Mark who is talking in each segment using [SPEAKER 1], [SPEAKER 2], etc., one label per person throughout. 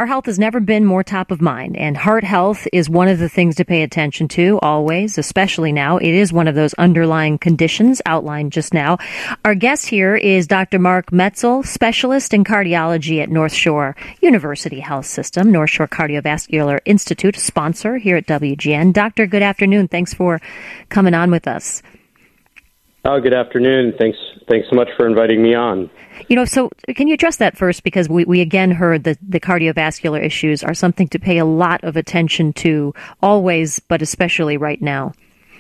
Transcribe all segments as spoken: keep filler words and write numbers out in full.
[SPEAKER 1] our health has never been more top of mind, and heart health is one of the things to pay attention to always, especially now. It is one of those underlying conditions outlined just now. Our guest here is Doctor Mark Moetzel, specialist in cardiology at North Shore University Health System, North Shore Cardiovascular Institute, sponsor here at W G N. Doctor, good afternoon. Thanks for coming on with us.
[SPEAKER 2] Oh, good afternoon. Thanks Thanks so much for inviting me on.
[SPEAKER 1] You know, so can you address that first? Because we, we again heard that the cardiovascular issues are something to pay a lot of attention to always, but especially right now.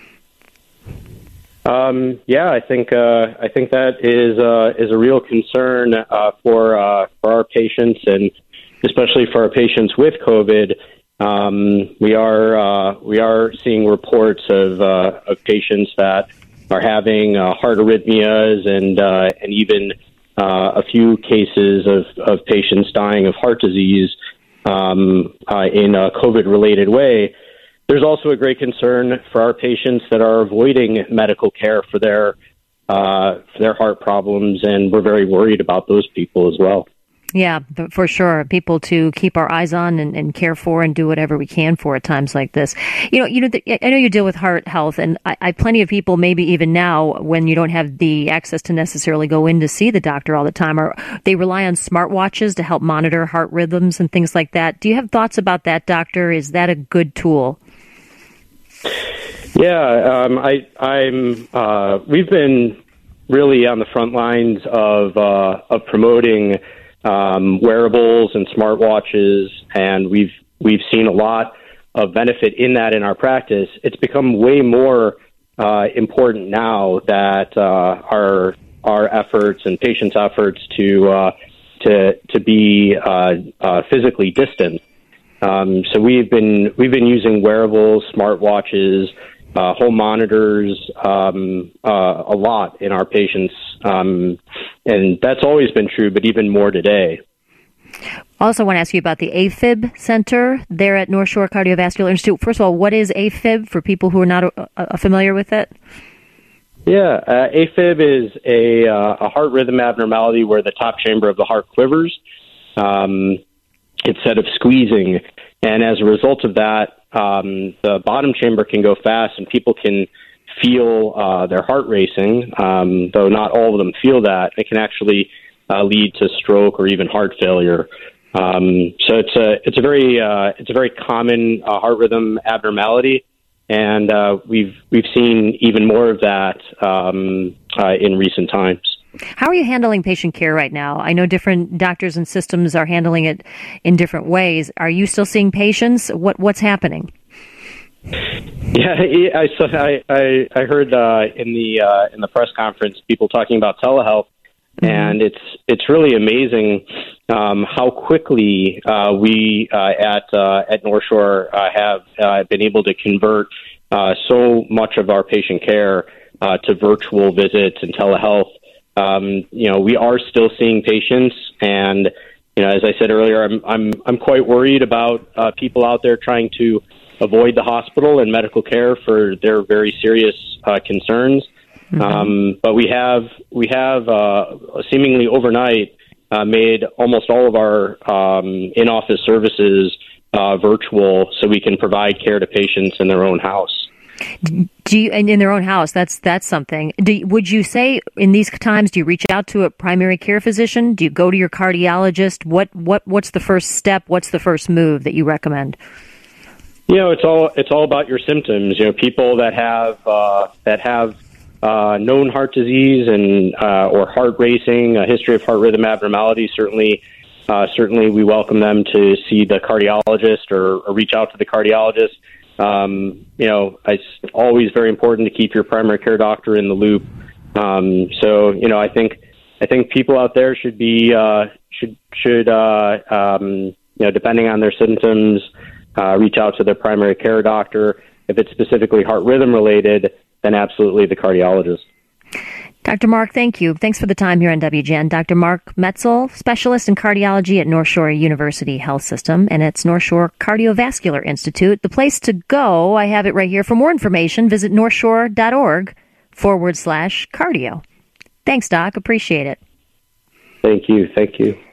[SPEAKER 2] Um, yeah, I think uh, I think that is uh, is a real concern uh, for uh, for our patients, and especially for our patients with COVID. Um, we are uh, we are seeing reports of uh, of patients that are having uh, heart arrhythmias, and uh, and even uh, a few cases of, of patients dying of heart disease um, uh, in a COVID-related way. There's also a great concern for our patients that are avoiding medical care for their uh, for their heart problems, and we're very worried about those people as well.
[SPEAKER 1] Yeah, for sure. People to keep our eyes on and, and care for and do whatever we can for at times like this. You know, you know. I know you deal with heart health, and I, I plenty of people, maybe even now, when you don't have the access to necessarily go in to see the doctor all the time, or they rely on smartwatches to help monitor heart rhythms and things like that. Do you have thoughts about that, doctor? Is that a good tool?
[SPEAKER 2] Yeah, um, I, I'm. Uh, we've been really on the front lines of uh, of promoting Um, wearables and smartwatches, and we've we've seen a lot of benefit in that in our practice. It's become way more uh, important now that uh, our our efforts and patients' efforts to uh, to to be uh, uh, physically distant. Um, so we've been we've been using wearables, smartwatches, uh, home monitors um, uh, a lot in our patients. Um, and that's always been true, but even more today.
[SPEAKER 1] I also want to ask you about the AFib Center there at North Shore Cardiovascular Institute. First of all, what is AFib for people who are not uh, uh, familiar with it?
[SPEAKER 2] Yeah, uh, AFib is a, uh, a heart rhythm abnormality where the top chamber of the heart quivers um, instead of squeezing. And as a result of that, um, the bottom chamber can go fast and people can feel uh, their heart racing, um, though not all of them feel that. It can actually uh, lead to stroke or even heart failure. Um, so it's a it's a very uh, it's a very common uh, heart rhythm abnormality, and uh, we've we've seen even more of that um, uh, in recent times.
[SPEAKER 1] How are you handling patient care right now? I know different doctors and systems are handling it in different ways. Are you still seeing patients? What what's happening?
[SPEAKER 2] Yeah, I saw, I, I I heard uh, in the uh, in the press conference people talking about telehealth, mm-hmm. and it's it's really amazing um, how quickly uh, we uh, at uh, at North Shore uh, have uh, been able to convert uh, so much of our patient care uh, to virtual visits and telehealth. Um, you know, we are still seeing patients, and you know, as I said earlier, I'm I'm I'm quite worried about uh, people out there trying to avoid the hospital and medical care for their very serious uh, concerns. Mm-hmm. Um, but we have we have uh, seemingly overnight uh, made almost all of our um, in-office services uh, virtual, so we can provide care to patients in their own house.
[SPEAKER 1] Do you, and in their own house, that's that's something. Do you, would you say in these times, do you reach out to a primary care physician? Do you go to your cardiologist? What what what's the first step? What's the first move that you recommend?
[SPEAKER 2] You know, it's all it's all about your symptoms. You know, people that have uh, that have uh, known heart disease and uh, or heart racing, a history of heart rhythm abnormality. Certainly, uh, certainly, we welcome them to see the cardiologist or, or reach out to the cardiologist. Um, you know, it's always very important to keep your primary care doctor in the loop. Um, so, you know, I think I think people out there should be uh, should should uh, um, you know, depending on their symptoms. Uh, reach out to their primary care doctor. If it's specifically heart rhythm related, then absolutely the cardiologist.
[SPEAKER 1] Doctor Mark, thank you. Thanks for the time here on W G N. Doctor Mark Moetzel, specialist in cardiology at North Shore University Health System, and it's North Shore Cardiovascular Institute. The place to go, I have it right here. For more information, visit northshore.org forward slash cardio. Thanks, Doc. Appreciate it.
[SPEAKER 2] Thank you. Thank you.